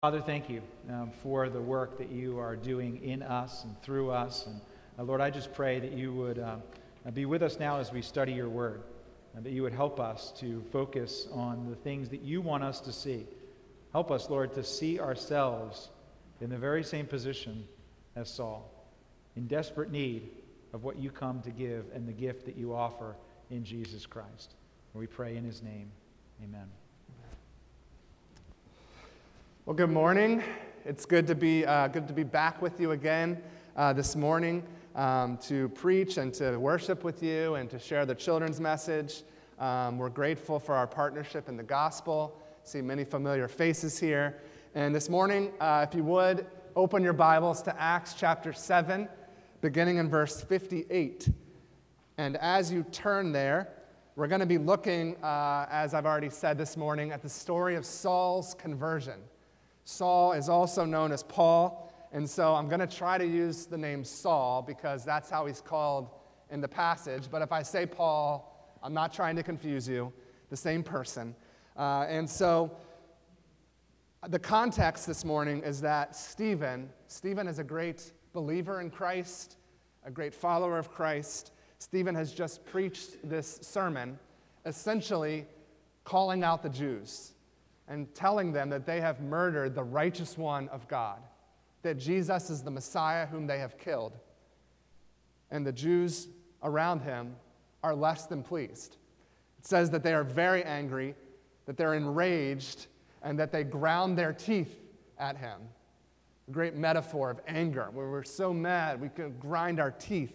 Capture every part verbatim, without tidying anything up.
Father, thank you um, for the work that you are doing in us and through us. And uh, Lord, I just pray that you would uh, be with us now as we study your word, and that you would help us to focus on the things that you want us to see. Help us, Lord, to see ourselves in the very same position as Saul, in desperate need of what you come to give and the gift that you offer in Jesus Christ. And we pray in his name. Amen. Well, good morning. It's good to be uh, good to be back with you again uh, this morning um, to preach and to worship with you and to share the children's message. Um, we're grateful for our partnership in the gospel. See many familiar faces here. And this morning, uh, if you would, open your Bibles to Acts chapter seven, beginning in verse fifty-eight. And as you turn there, we're going to be looking, uh, as I've already said this morning, at the story of Saul's conversion. Saul is also known as Paul, and so I'm going to try to use the name Saul because that's how he's called in the passage. But if I say Paul, I'm not trying to confuse you, the same person. Uh, and so the context this morning is that Stephen, Stephen is a great believer in Christ, a great follower of Christ. Stephen has just preached this sermon, essentially calling out the Jews and telling them that they have murdered the righteous one of God, that Jesus is the Messiah whom they have killed. And the Jews around him are less than pleased. It says that they are very angry, that they're enraged, and that they ground their teeth at him. A great metaphor of anger, where we're so mad we can grind our teeth.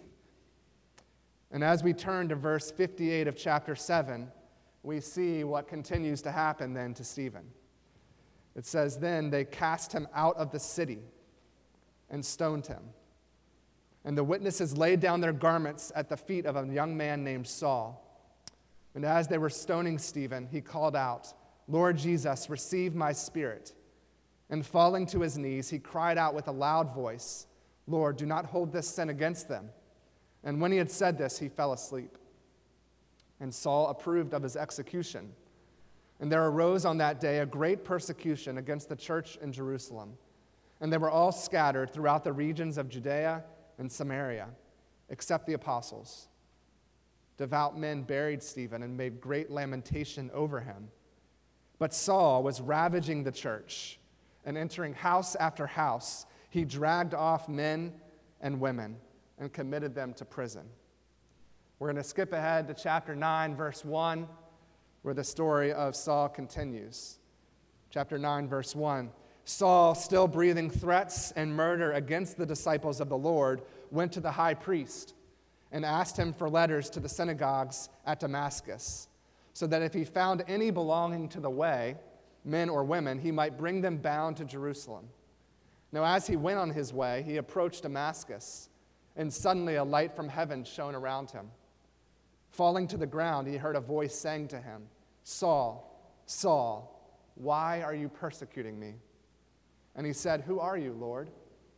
And as we turn to verse fifty-eight of chapter seven, we see what continues to happen then to Stephen. It says, "Then they cast him out of the city and stoned him. And the witnesses laid down their garments at the feet of a young man named Saul. And as they were stoning Stephen, he called out, 'Lord Jesus, receive my spirit.' And falling to his knees, he cried out with a loud voice, 'Lord, do not hold this sin against them.' And when he had said this, he fell asleep. And Saul approved of his execution. And there arose on that day a great persecution against the church in Jerusalem. And they were all scattered throughout the regions of Judea and Samaria, except the apostles. Devout men buried Stephen and made great lamentation over him. But Saul was ravaging the church, and entering house after house, he dragged off men and women and committed them to prison." We're going to skip ahead to chapter nine, verse one, where the story of Saul continues. Chapter nine, verse one. "Saul, still breathing threats and murder against the disciples of the Lord, went to the high priest and asked him for letters to the synagogues at Damascus, so that if he found any belonging to the way, men or women, he might bring them bound to Jerusalem. Now as he went on his way, he approached Damascus, and suddenly a light from heaven shone around him. Falling to the ground, he heard a voice saying to him, 'Saul, Saul, why are you persecuting me?' And he said, 'Who are you, Lord?'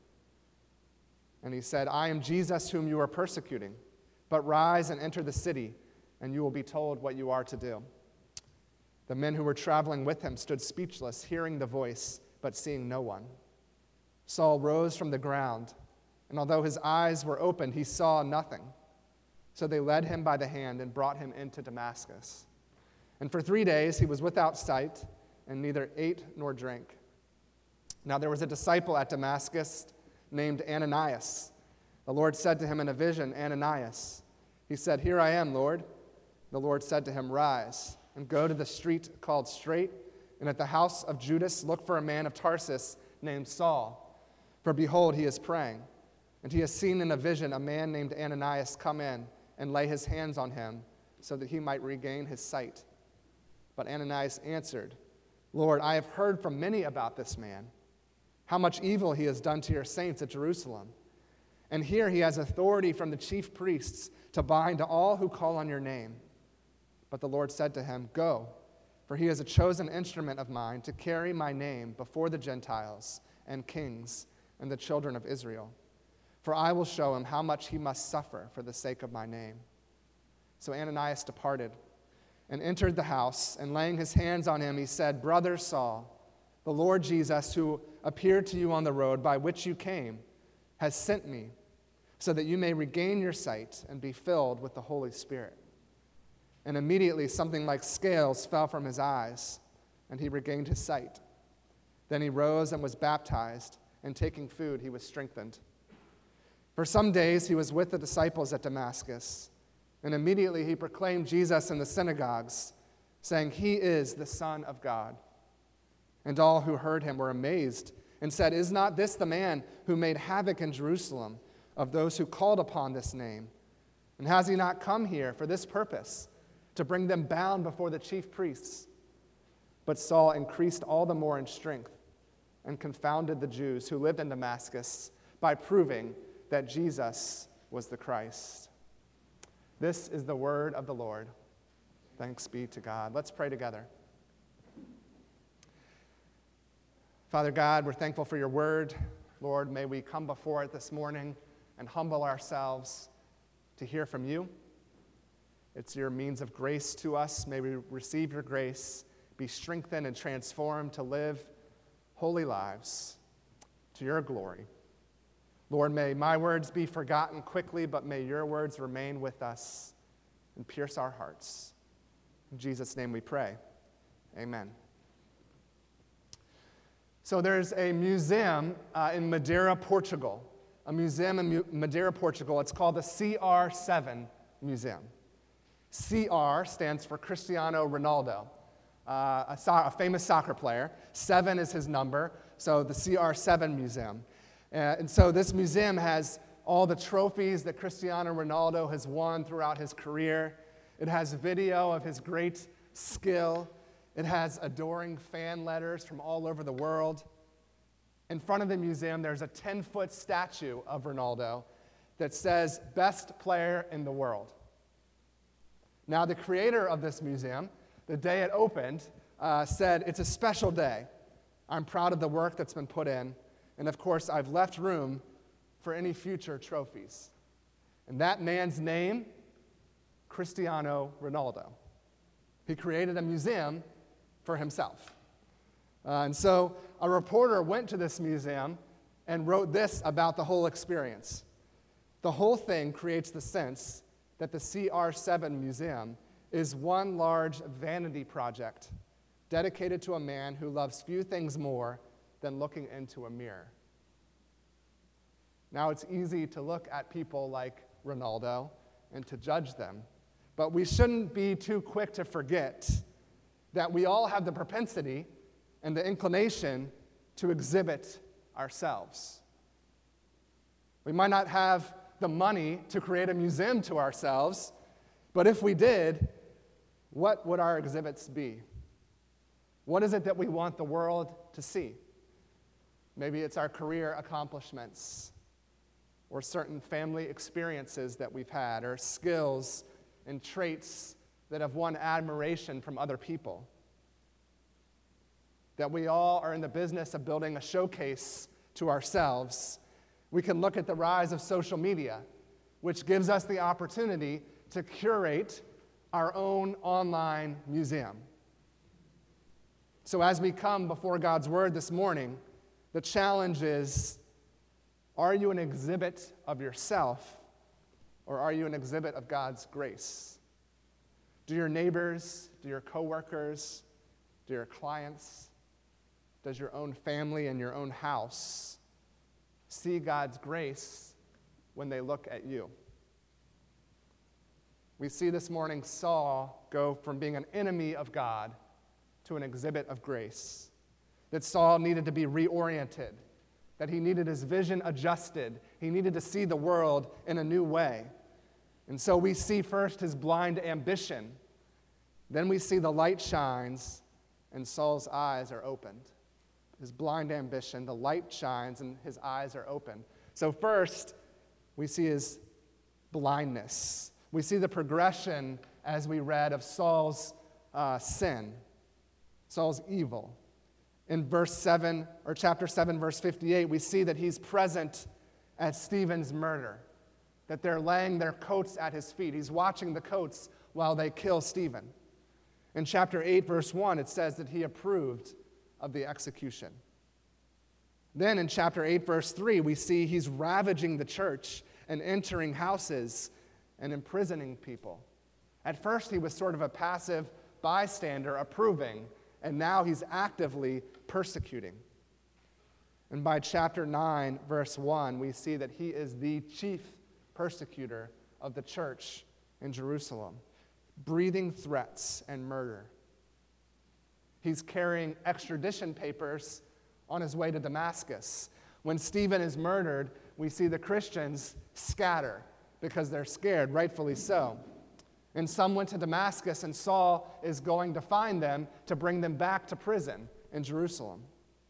And he said, 'I am Jesus whom you are persecuting. But rise and enter the city, and you will be told what you are to do.' The men who were traveling with him stood speechless, hearing the voice, but seeing no one. Saul rose from the ground, and although his eyes were opened, he saw nothing. So they led him by the hand and brought him into Damascus. And for three days he was without sight, and neither ate nor drank. Now there was a disciple at Damascus named Ananias. The Lord said to him in a vision, 'Ananias.' He said, 'Here I am, Lord.' The Lord said to him, 'Rise and go to the street called Straight, and at the house of Judas look for a man of Tarsus named Saul. For behold, he is praying. And he has seen in a vision a man named Ananias come in and lay his hands on him so that he might regain his sight.' But Ananias answered, 'Lord, I have heard from many about this man, how much evil he has done to your saints at Jerusalem. And here he has authority from the chief priests to bind all who call on your name.' But the Lord said to him, 'Go, for he is a chosen instrument of mine to carry my name before the Gentiles and kings and the children of Israel. For I will show him how much he must suffer for the sake of my name.' So Ananias departed and entered the house, and laying his hands on him, he said, 'Brother Saul, The Lord Jesus, who appeared to you on the road by which you came, has sent me, so that you may regain your sight and be filled with the Holy Spirit." And immediately something like scales fell from his eyes, and he regained his sight. Then he rose and was baptized, and taking food, he was strengthened. For some days he was with the disciples at Damascus, and immediately he proclaimed Jesus in the synagogues, saying, "He is the Son of God." And all who heard him were amazed and said, "Is not this the man who made havoc in Jerusalem of those who called upon this name? And has he not come here for this purpose, to bring them bound before the chief priests?" But Saul increased all the more in strength and confounded the Jews who lived in Damascus by proving that Jesus was the Christ. This is the word of the Lord. Thanks be to God. Let's pray together. Father God, we're thankful for your word. Lord, may we come before it this morning and humble ourselves to hear from you. It's your means of grace to us. May we receive your grace, be strengthened and transformed to live holy lives to your glory. Lord, may my words be forgotten quickly, but may your words remain with us and pierce our hearts. In Jesus' name we pray. Amen. So there's a museum uh, in Madeira, Portugal. A museum in Madeira, Portugal. It's called the C R seven Museum. C R stands for Cristiano Ronaldo, uh, a, so- a famous soccer player. Seven is his number, so the C R seven Museum. Uh, and so this museum has all the trophies that Cristiano Ronaldo has won throughout his career. It has video of his great skill. It has adoring fan letters from all over the world. In front of the museum, there's a ten-foot statue of Ronaldo that says, "Best player in the world." Now, the creator of this museum, the day it opened, uh, said, "It's a special day. I'm proud of the work that's been put in. And of course, I've left room for any future trophies." And that man's name, Cristiano Ronaldo. He created a museum for himself. Uh, and so a reporter went to this museum and wrote this about the whole experience. "The whole thing creates the sense that the C R seven Museum is one large vanity project dedicated to a man who loves few things more than looking into a mirror." Now, it's easy to look at people like Ronaldo and to judge them, but we shouldn't be too quick to forget that we all have the propensity and the inclination to exhibit ourselves. We might not have the money to create a museum to ourselves, but if we did, what would our exhibits be? What is it that we want the world to see? Maybe it's our career accomplishments, or certain family experiences that we've had, or skills and traits that have won admiration from other people. That we all are in the business of building a showcase to ourselves. We can look at the rise of social media, which gives us the opportunity to curate our own online museum. So as we come before God's word this morning, the challenge is, are you an exhibit of yourself, or are you an exhibit of God's grace? Do your neighbors, do your coworkers, do your clients, does your own family and your own house see God's grace when they look at you? We see this morning Saul go from being an enemy of God to an exhibit of grace. That Saul needed to be reoriented, that he needed his vision adjusted. He needed to see the world in a new way. And so we see first his blind ambition. Then we see the light shines and Saul's eyes are opened. His blind ambition, the light shines and his eyes are open. So first, we see his blindness. We see the progression, as we read, of Saul's uh, sin, Saul's evil. In verse seven, or chapter seven, verse fifty-eight, we see that he's present at Stephen's murder, that they're laying their coats at his feet. He's watching the coats while they kill Stephen. In chapter eight, verse one, it says that he approved of the execution. Then in chapter eight, verse three, we see he's ravaging the church and entering houses and imprisoning people. At first, he was sort of a passive bystander, approving, and now he's actively persecuting. And by chapter nine, verse one, we see that he is the chief persecutor of the church in Jerusalem, breathing threats and murder. He's carrying extradition papers on his way to Damascus. When Stephen is murdered, we see the Christians scatter because they're scared, rightfully so. And some went to Damascus, and Saul is going to find them to bring them back to prison in Jerusalem.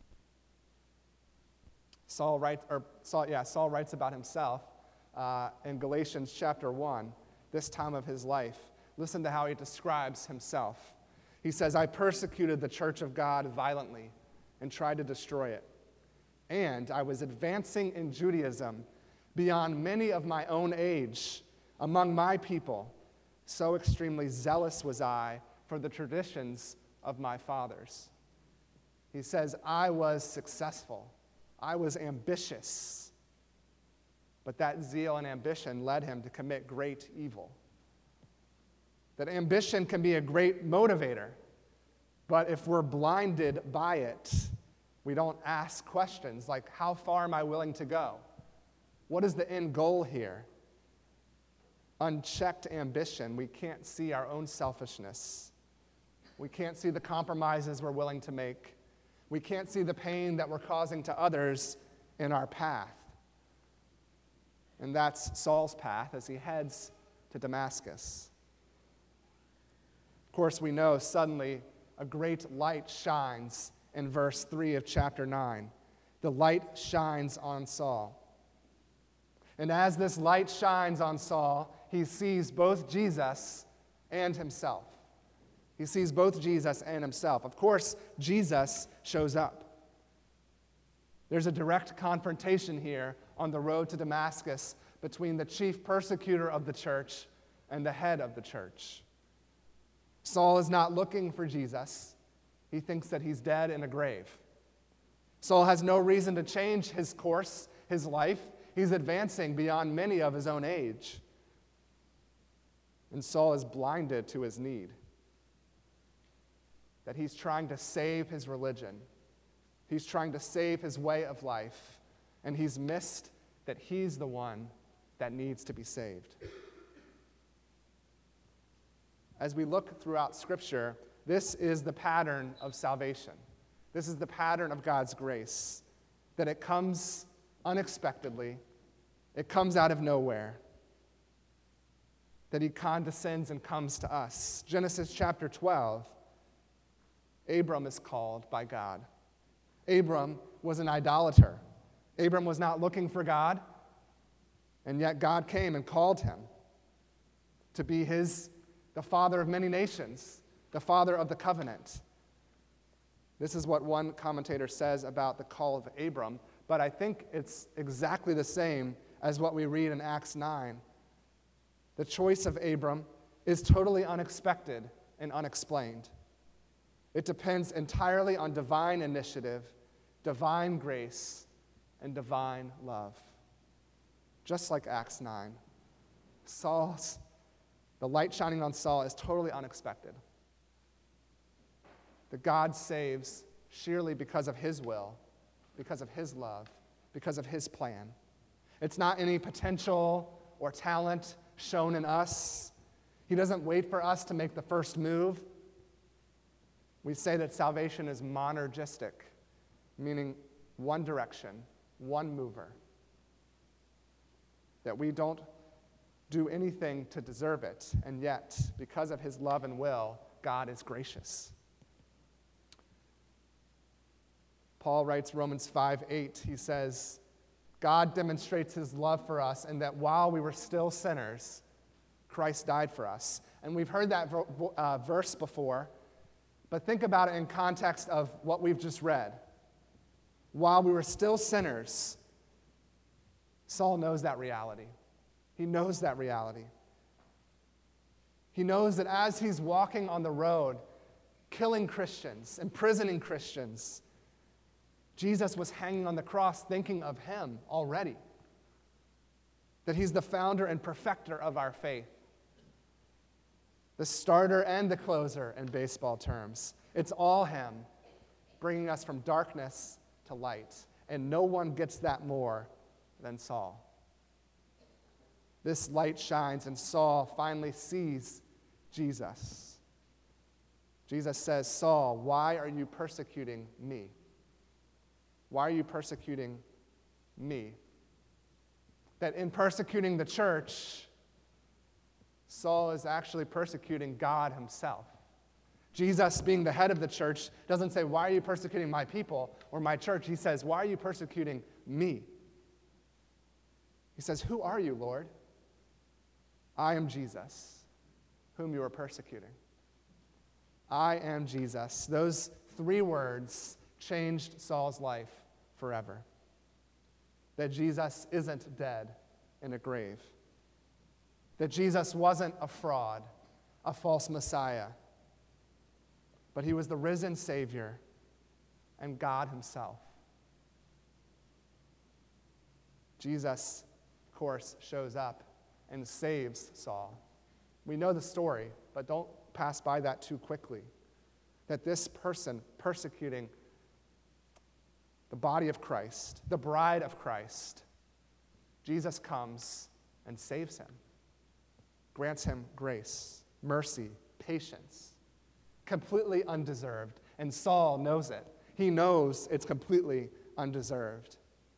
Saul writes, or Saul, yeah, Saul writes about himself uh, in Galatians chapter one, this time of his life. Listen to how he describes himself. He says, "I persecuted the church of God violently and tried to destroy it. And I was advancing in Judaism beyond many of my own age among my people. So extremely zealous was I for the traditions of my fathers." He says, I was successful. I was ambitious. But that zeal and ambition led him to commit great evil. That ambition can be a great motivator, but if we're blinded by it, we don't ask questions like, how far am I willing to go? What is the end goal here? Unchecked ambition, we can't see our own selfishness. We can't see the compromises we're willing to make. We can't see the pain that we're causing to others in our path. And that's Saul's path as he heads to Damascus. Of course, we know suddenly a great light shines in verse three of chapter nine. The light shines on Saul. And as this light shines on Saul, he sees both Jesus and himself. He sees both Jesus and himself. Of course, Jesus shows up. There's a direct confrontation here on the road to Damascus between the chief persecutor of the church and the head of the church. Saul is not looking for Jesus. He thinks that he's dead in a grave. Saul has no reason to change his course, his life. He's advancing beyond many of his own age. And Saul is blinded to his need. That he's trying to save his religion. He's trying to save his way of life. And he's missed that he's the one that needs to be saved. As we look throughout Scripture, this is the pattern of salvation. This is the pattern of God's grace. That it comes unexpectedly. It comes out of nowhere. That he condescends and comes to us. Genesis chapter twelve, Abram is called by God. Abram was an idolater. Abram was not looking for God, and yet God came and called him to be his, the father of many nations, the father of the covenant. This is what one commentator says about the call of Abram, but I think it's exactly the same as what we read in Acts nine. The choice of Abram is totally unexpected and unexplained. It depends entirely on divine initiative, divine grace, and divine love. Just like Acts nine. Saul's, the light shining on Saul is totally unexpected. That God saves sheerly because of his will, because of his love, because of his plan. It's not any potential or talent shown in us. He doesn't wait for us to make the first move. We say that salvation is monergistic, meaning one direction, one mover. That we don't do anything to deserve it, and yet, because of his love and will, God is gracious. Paul writes Romans five eight. He says, God demonstrates his love for us, and that while we were still sinners, Christ died for us. And we've heard that uh, verse before, but think about it in context of what we've just read. While we were still sinners, Saul knows that reality. He knows that reality. He knows that as he's walking on the road killing Christians, imprisoning Christians. Jesus was hanging on the cross thinking of him already, that he's the founder and perfecter of our faith, the starter and the closer in baseball terms. It's all him, bringing us from darkness to light, and no one gets that more than Saul. This light shines, and Saul finally sees Jesus. Jesus says, Saul, why are you persecuting me? Why are you persecuting me? That in persecuting the church, Saul is actually persecuting God himself. Jesus, being the head of the church, doesn't say, why are you persecuting my people or my church? He says, why are you persecuting me? He says, who are you, Lord? I am Jesus, whom you are persecuting. I am Jesus. Those three words changed Saul's life forever. That Jesus isn't dead in a grave. That Jesus wasn't a fraud, a false Messiah, but he was the risen Savior and God himself. Jesus, of course, shows up and saves Saul. We know the story, but don't pass by that too quickly. That this person persecuting the body of Christ, the bride of Christ, Jesus comes and saves him, grants him grace, mercy, patience, completely undeserved. And Saul knows it. He knows it's completely undeserved.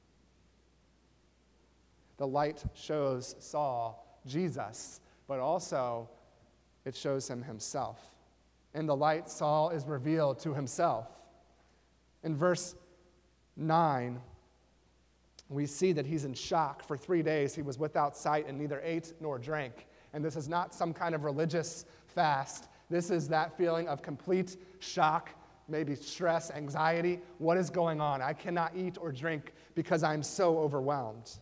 The light shows Saul Jesus, but also it shows him himself. In the light, Saul is revealed to himself. In verse nine, we see that he's in shock. For three days he was without sight and neither ate nor drank. And this is not some kind of religious fast. This is that feeling of complete shock, maybe stress, anxiety. What is going on? I cannot eat or drink because I'm so overwhelmed.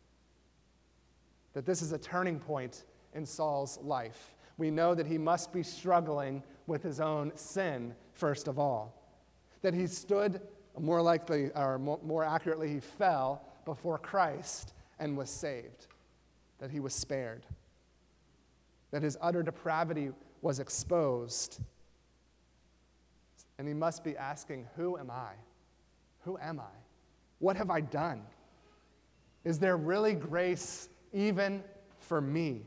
That this is a turning point in Saul's life. We know that he must be struggling with his own sin, first of all. That he stood, more likely, or more accurately, he fell before Christ and was saved. That he was spared. That his utter depravity was exposed. And he must be asking, who am I? Who am I? What have I done? Is there really grace even for me?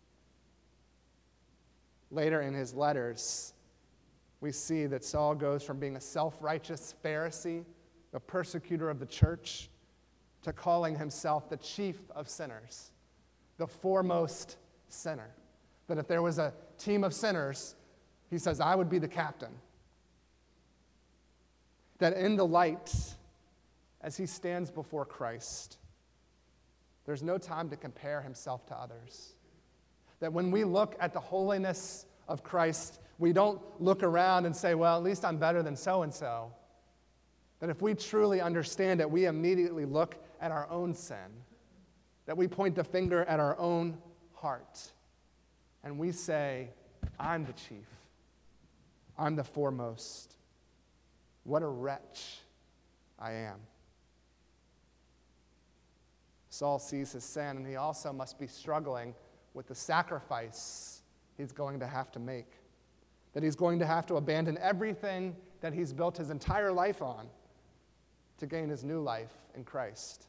Later in his letters, we see that Saul goes from being a self-righteous Pharisee, a persecutor of the church, to calling himself the chief of sinners, the foremost sinner. That if there was a team of sinners, he says, I would be the captain. That in the light, as he stands before Christ, there's no time to compare himself to others. That when we look at the holiness of Christ, we don't look around and say, well, at least I'm better than so-and-so. That if we truly understand it, we immediately look at our own sin. That we point the finger at our own heart. And we say, I'm the chief. I'm the foremost. What a wretch I am. Saul sees his sin, and he also must be struggling with the sacrifice he's going to have to make. That he's going to have to abandon everything that he's built his entire life on to gain his new life in Christ.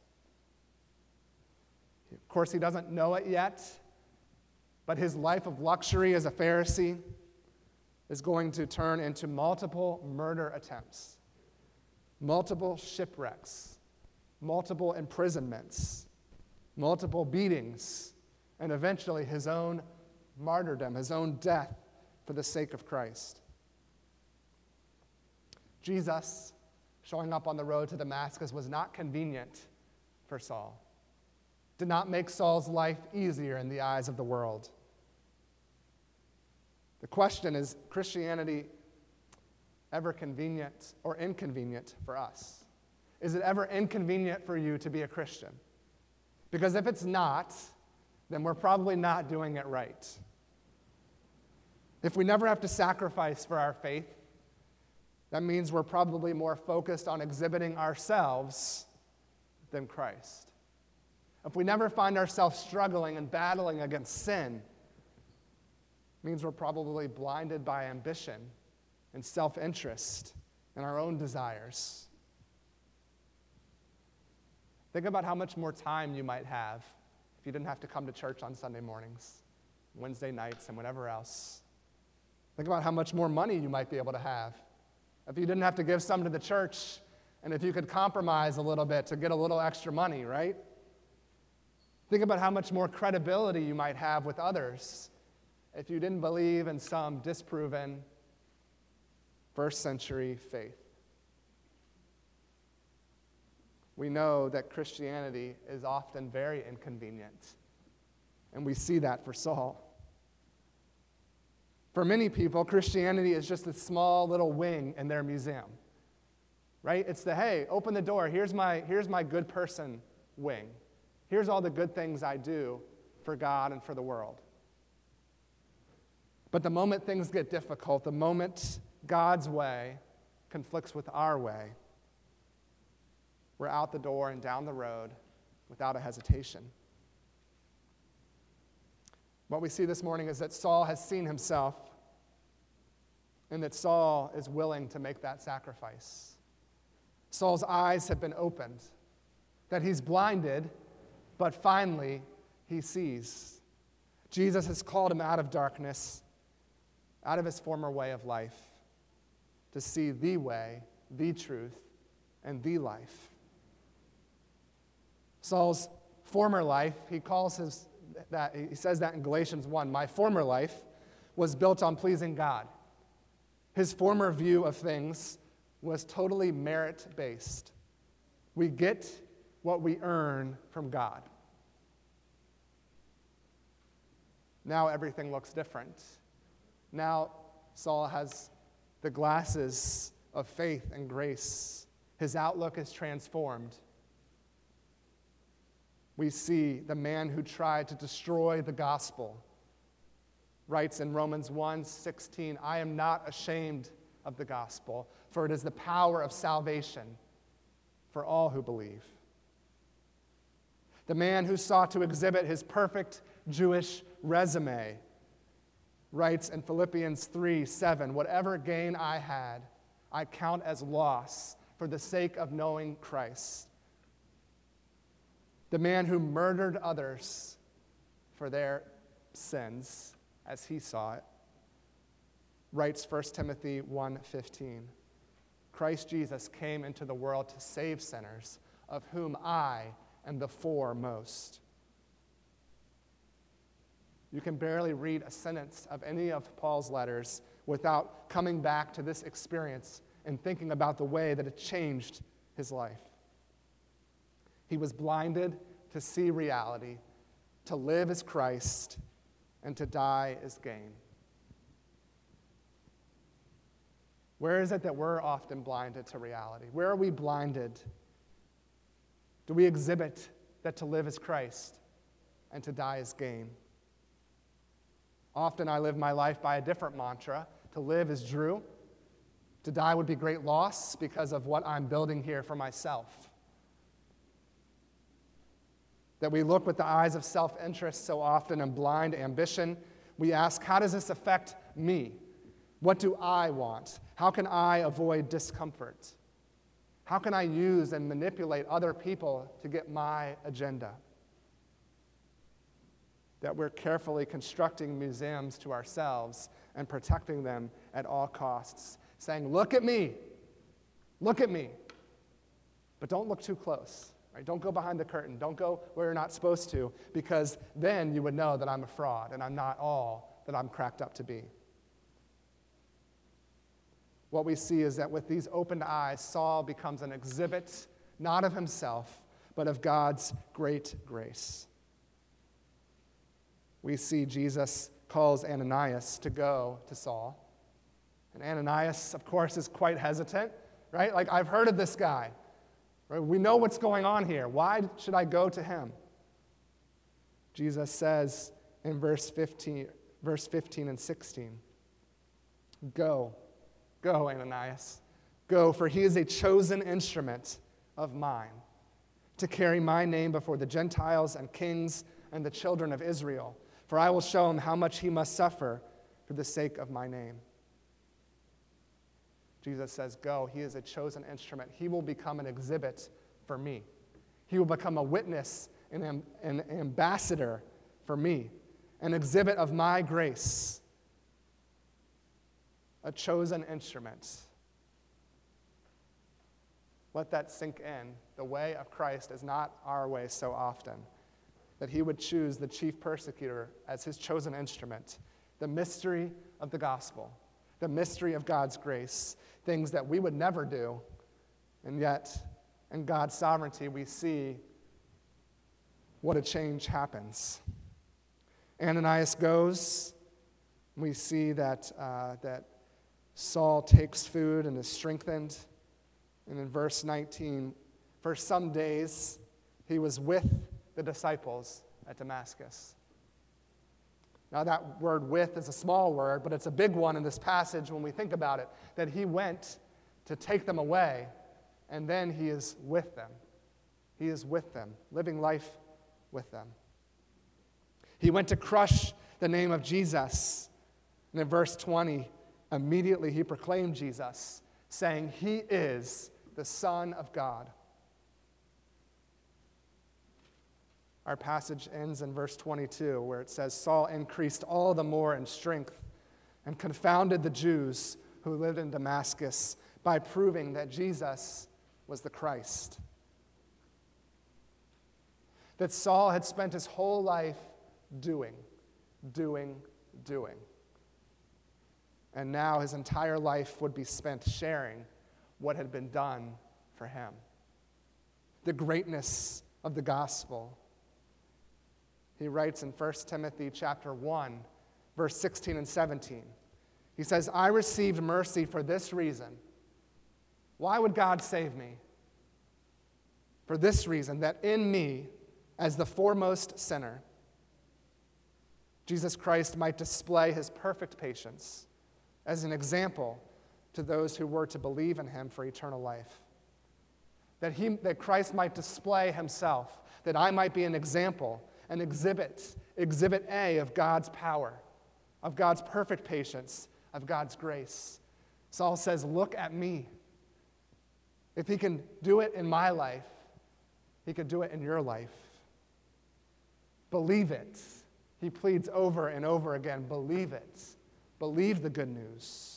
Of course, he doesn't know it yet, but his life of luxury as a Pharisee is going to turn into multiple murder attempts, multiple shipwrecks, multiple imprisonments, multiple beatings, and eventually his own martyrdom, his own death for the sake of Christ. Jesus showing up on the road to Damascus was not convenient for Saul. Did not make Saul's life easier in the eyes of the world. The question is, Christianity ever convenient or inconvenient for us? Is it ever inconvenient for you to be a Christian? Because if it's not, then we're probably not doing it right. If we never have to sacrifice for our faith, That means we're probably more focused on exhibiting ourselves than Christ. If we never find ourselves struggling and battling against sin, it means we're probably blinded by ambition and self-interest and our own desires. Think about how much more time you might have if you didn't have to come to church on Sunday mornings, Wednesday nights, and whatever else. Think about how much more money you might be able to have if you didn't have to give some to the church, and if you could compromise a little bit to get a little extra money, right? Think about how much more credibility you might have with others if you didn't believe in some disproven first century faith. We know that Christianity is often very inconvenient, and we see that for Saul. For many people, Christianity is just a small little wing in their museum, right? It's the, hey, open the door, here's my, here's my good person wing. Here's all the good things I do for God and for the world. But the moment things get difficult, the moment God's way conflicts with our way, we're out the door and down the road without a hesitation. What we see this morning is that Saul has seen himself, and that Saul is willing to make that sacrifice. Saul's eyes have been opened, that he's blinded, but finally he sees. Jesus has called him out of darkness, out of his former way of life, to see the way, the truth, and the life. Saul's former life, he calls his that he says that in Galatians one, my former life was built on pleasing God. His former view of things was totally merit-based. We get what we earn from God. Now everything looks different. Now Saul has the glasses of faith and grace. His outlook is transformed. We see the man who tried to destroy the gospel writes in Romans one sixteen, I am not ashamed of the gospel, for it is the power of salvation for all who believe. The man who sought to exhibit his perfect Jewish resume writes in Philippians three seven, whatever gain I had, I count as loss for the sake of knowing Christ. The man who murdered others for their sins, as he saw it, writes First Timothy one fifteen, Christ Jesus came into the world to save sinners, of whom I am the foremost. You can barely read a sentence of any of Paul's letters without coming back to this experience and thinking about the way that it changed his life. He was blinded to see reality, to live as Christ, and to die as gain. Where is it that we're often blinded to reality? Where are we blinded? Do we exhibit that to live as Christ and to die as gain? Often I live my life by a different mantra. To live is Drew. To die would be great loss because of what I'm building here for myself. That we look with the eyes of self-interest so often and blind ambition. We ask, how does this affect me? What do I want? How can I avoid discomfort? How can I use and manipulate other people to get my agenda? That we're carefully constructing museums to ourselves and protecting them at all costs, saying, look at me, look at me, but don't look too close. Right? Don't go behind the curtain. Don't go where you're not supposed to, because then you would know that I'm a fraud and I'm not all that I'm cracked up to be. What we see is that with these opened eyes, Saul becomes an exhibit, not of himself, but of God's great grace. We see Jesus calls Ananias to go to Saul. And Ananias, of course, is quite hesitant, right? Like, I've heard of this guy. Right? We know what's going on here. Why should I go to him? Jesus says in verse fifteen, verse fifteen and sixteen, Go, go, Ananias. Go, for he is a chosen instrument of mine to carry my name before the Gentiles and kings and the children of Israel. For I will show him how much he must suffer for the sake of my name. Jesus says, go. He is a chosen instrument. He will become an exhibit for me. He will become a witness, an, an ambassador for me, an exhibit of my grace, a chosen instrument. Let that sink in. The way of Christ is not our way so often, that he would choose the chief persecutor as his chosen instrument, the mystery of the gospel, the mystery of God's grace, things that we would never do, and yet in God's sovereignty we see what a change happens. Ananias goes. We see that, uh, that Saul takes food and is strengthened. And in verse nineteen, for some days he was with the disciples at Damascus. Now that word with is a small word, but it's a big one in this passage when we think about it, that he went to take them away, and then he is with them. He is with them, living life with them. He went to crush the name of Jesus. And in verse twenty, immediately he proclaimed Jesus, saying, he is the Son of God. Our passage ends in verse twenty-two, where it says, Saul increased all the more in strength and confounded the Jews who lived in Damascus by proving that Jesus was the Christ. That Saul had spent his whole life doing, doing, doing. And now his entire life would be spent sharing what had been done for him. The greatness of the gospel. He writes in First Timothy chapter one, verse sixteen and seventeen. He says, I received mercy for this reason. Why would God save me? For this reason, that in me, as the foremost sinner, Jesus Christ might display his perfect patience as an example to those who were to believe in him for eternal life. That, he, that Christ might display himself, that I might be an example, an exhibit, exhibit A of God's power, of God's perfect patience, of God's grace. Saul says, look at me. If he can do it in my life, he could do it in your life. Believe it. He pleads over and over again, believe it. Believe the good news.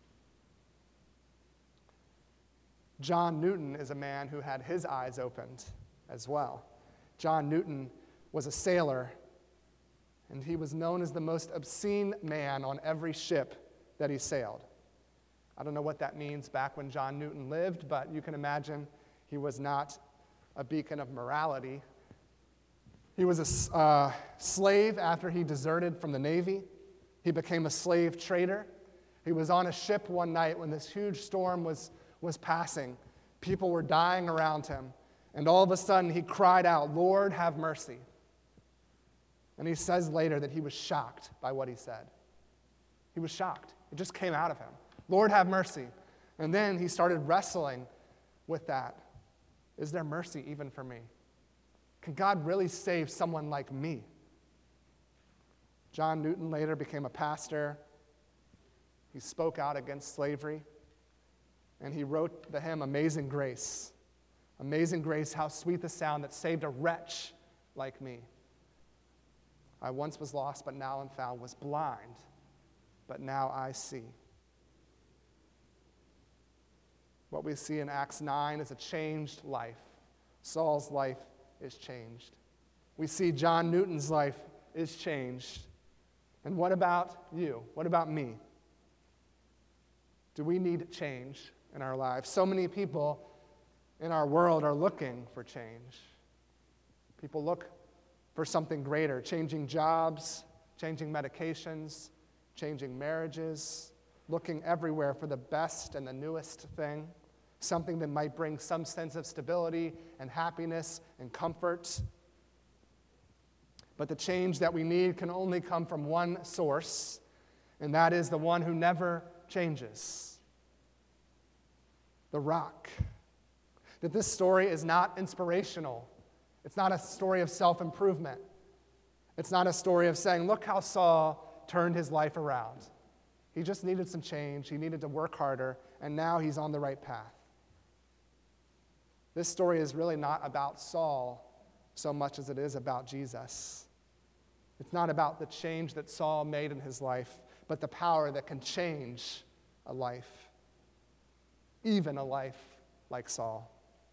John Newton is a man who had his eyes opened as well. John Newton was a sailor, and he was known as the most obscene man on every ship that he sailed. I don't know what that means back when John Newton lived, but you can imagine he was not a beacon of morality. He was a uh, slave after he deserted from the Navy. He became a slave trader. He was on a ship one night when this huge storm was, was passing. People were dying around him. And all of a sudden he cried out, Lord, have mercy. And he says later that he was shocked by what he said. He was shocked. It just came out of him. Lord, have mercy. And then he started wrestling with that. Is there mercy even for me? Can God really save someone like me? John Newton later became a pastor. He spoke out against slavery. And he wrote the hymn, Amazing Grace. Amazing grace, how sweet the sound that saved a wretch like me. I once was lost, but now am found, was blind, but now I see. What we see in Acts nine is a changed life. Saul's life is changed. We see John Newton's life is changed. And what about you? What about me? Do we need change in our lives? So many people in our world are looking for change. People look for something greater, changing jobs, changing medications, changing marriages, looking everywhere for the best and the newest thing, something that might bring some sense of stability and happiness and comfort. But the change that we need can only come from one source, and that is the one who never changes. the rock. That this story is not inspirational. It's not a story of self-improvement. It's not a story of saying, look how Saul turned his life around. He just needed some change. He needed to work harder, and now he's on the right path. This story is really not about Saul so much as it is about Jesus. It's not about the change that Saul made in his life, but the power that can change a life, even a life like Saul.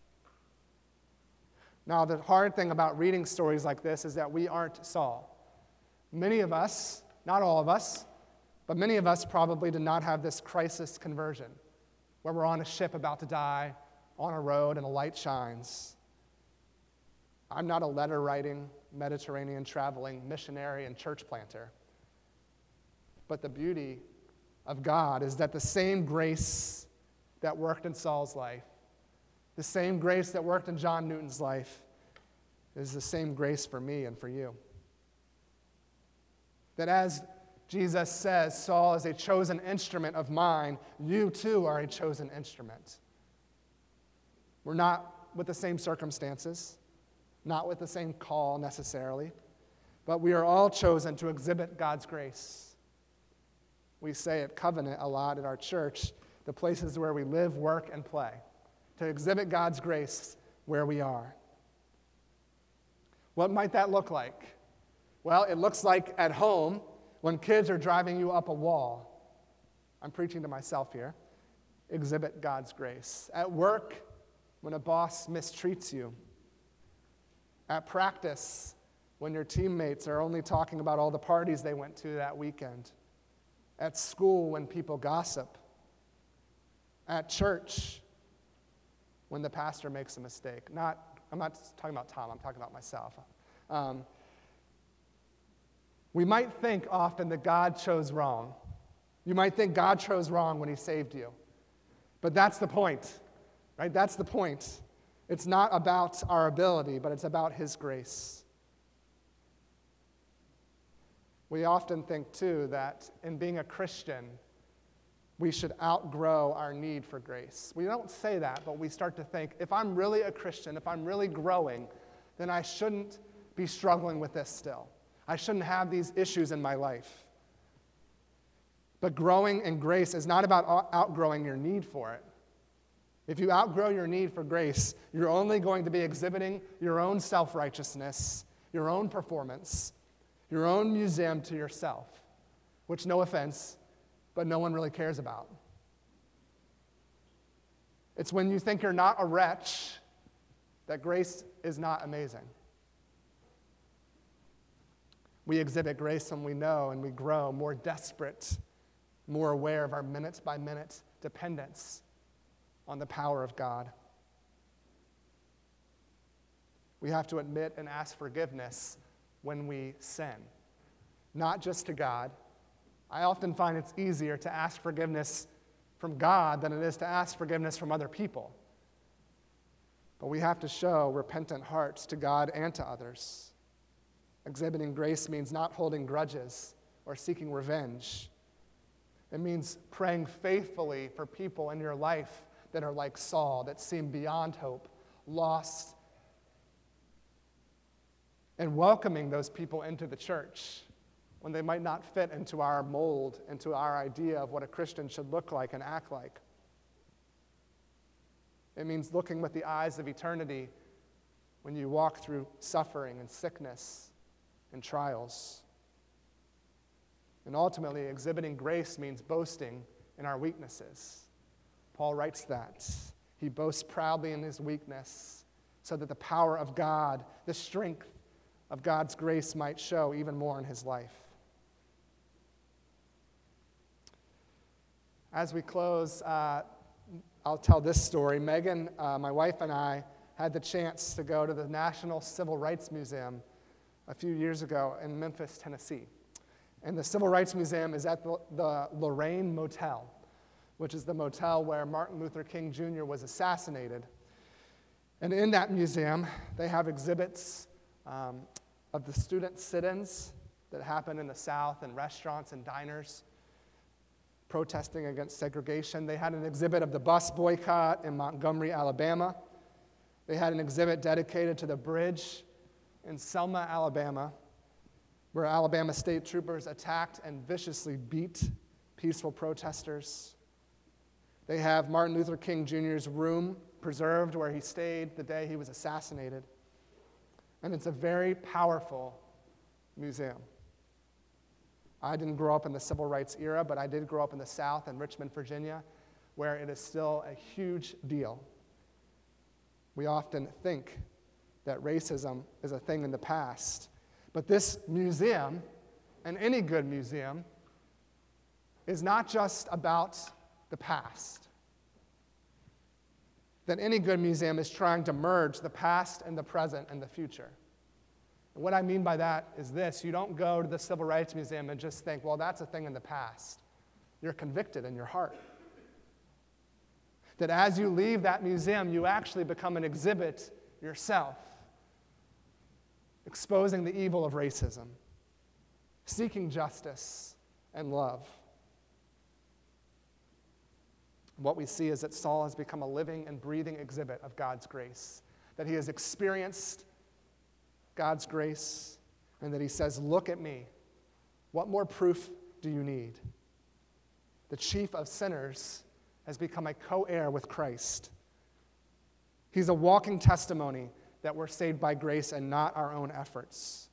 Now, the hard thing about reading stories like this is that we aren't Saul. Many of us, not all of us, but many of us probably did not have this crisis conversion, where we're on a ship about to die, on a road, and a light shines. I'm not a letter-writing, Mediterranean traveling missionary and church planter. But the beauty of God is that the same grace that worked in Saul's life, the same grace that worked in John Newton's life, is the same grace for me and for you. That as Jesus says, Saul is a chosen instrument of mine, you too are a chosen instrument. We're not with the same circumstances, not with the same call necessarily, but we are all chosen to exhibit God's grace. We say at Covenant a lot at our church, the places where we live, work, and play, to exhibit God's grace where we are. What might that look like? Well, it looks like at home when kids are driving you up a wall. I'm preaching to myself here. Exhibit God's grace. At work, when a boss mistreats you. At practice, when your teammates are only talking about all the parties they went to that weekend. At school, when people gossip. At church, when the pastor makes a mistake. Not, I'm not talking about Tom, I'm talking about myself. Um, we might think often that God chose wrong. You might think God chose wrong when he saved you. But that's the point, right? That's the point. It's not about our ability, but it's about his grace. We often think, too, that in being a Christian, we should outgrow our need for grace. We don't say that, but we start to think, if I'm really a Christian, if I'm really growing, then I shouldn't be struggling with this still. I shouldn't have these issues in my life. But growing in grace is not about outgrowing your need for it. If you outgrow your need for grace, you're only going to be exhibiting your own self-righteousness, your own performance, your own museum to yourself, which, no offense, but no one really cares about. It's when you think you're not a wretch that grace is not amazing. We exhibit grace when we know and we grow more desperate, more aware of our minute-by-minute dependence on the power of God. We have to admit and ask forgiveness when we sin, not just to God. I often find it's easier to ask forgiveness from God than it is to ask forgiveness from other people. But we have to show repentant hearts to God and to others. Exhibiting grace means not holding grudges or seeking revenge. It means praying faithfully for people in your life that are like Saul, that seem beyond hope, lost, and welcoming those people into the church when they might not fit into our mold, into our idea of what a Christian should look like and act like. It means looking with the eyes of eternity when you walk through suffering and sickness and trials. And ultimately, exhibiting grace means boasting in our weaknesses. Paul writes that. He boasts proudly in his weakness so that the power of God, the strength of God's grace might show even more in his life. As we close, uh, I'll tell this story. Megan, uh, my wife, and I had the chance to go to the National Civil Rights Museum a few years ago in Memphis, Tennessee. And the Civil Rights Museum is at the, the Lorraine Motel, which is the motel where Martin Luther King Junior was assassinated. And in that museum, they have exhibits um, of the student sit-ins that happen in the South in restaurants and diners, protesting against segregation. They had an exhibit of the bus boycott in Montgomery, Alabama. They had an exhibit dedicated to the bridge in Selma, Alabama, where Alabama state troopers attacked and viciously beat peaceful protesters. They have Martin Luther King Junior's room preserved where he stayed the day he was assassinated. And it's a very powerful museum. I didn't grow up in the civil rights era, but I did grow up in the South in Richmond, Virginia, where it is still a huge deal. We often think that racism is a thing in the past. But this museum, and any good museum, is not just about the past. That any good museum is trying to merge the past and the present and the future. And what I mean by that is this: you don't go to the Civil Rights Museum and just think, well, that's a thing in the past. You're convicted in your heart. That as you leave that museum, you actually become an exhibit yourself, exposing the evil of racism, seeking justice and love. What we see is that Saul has become a living and breathing exhibit of God's grace, that he has experienced God's grace, and that he says, look at me. What more proof do you need? The chief of sinners has become a co-heir with Christ. He's a walking testimony that we're saved by grace and not our own efforts.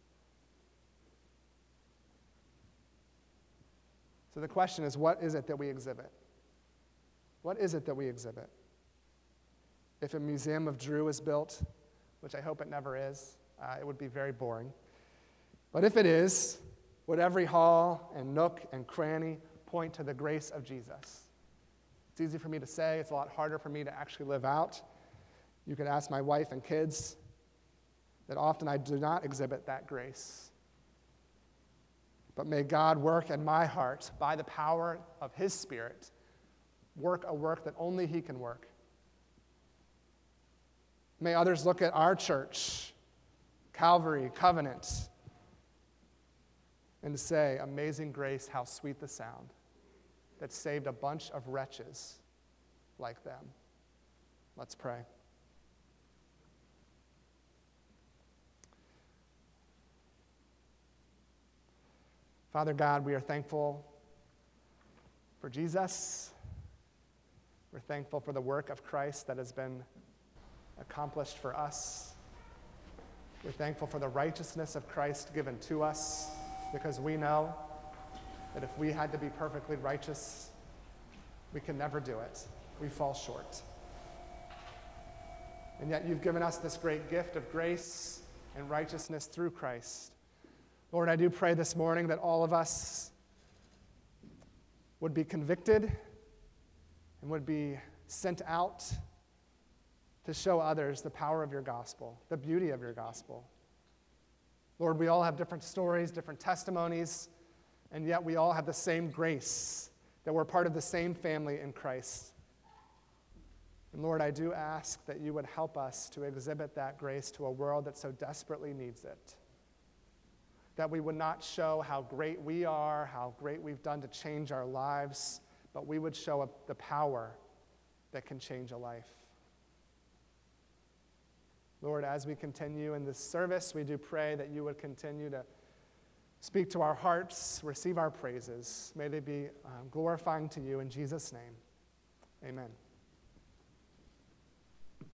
So the question is, what is it that we exhibit? What is it that we exhibit? If a museum of Drew is built, which I hope it never is, uh, it would be very boring. But if it is, would every hall and nook and cranny point to the grace of Jesus? It's easy for me to say. It's a lot harder for me to actually live out. You could ask my wife and kids that often I do not exhibit that grace. But may God work in my heart by the power of his Spirit, work a work that only he can work. May others look at our church, Calvary, Covenant, and say, amazing grace, how sweet the sound that saved a bunch of wretches like them. Let's pray. Father God, we are thankful for Jesus. We're thankful for the work of Christ that has been accomplished for us. We're thankful for the righteousness of Christ given to us, because we know that if we had to be perfectly righteous, we can never do it. We fall short. And yet you've given us this great gift of grace and righteousness through Christ. Lord, I do pray this morning that all of us would be convicted and would be sent out to show others the power of your gospel, the beauty of your gospel. Lord, we all have different stories, different testimonies, and yet we all have the same grace, that we're part of the same family in Christ. And Lord, I do ask that you would help us to exhibit that grace to a world that so desperately needs it. That we would not show how great we are, how great we've done to change our lives, but we would show the power that can change a life. Lord, as we continue in this service, we do pray that you would continue to speak to our hearts, receive our praises. May they be um, glorifying to you in Jesus' name. Amen.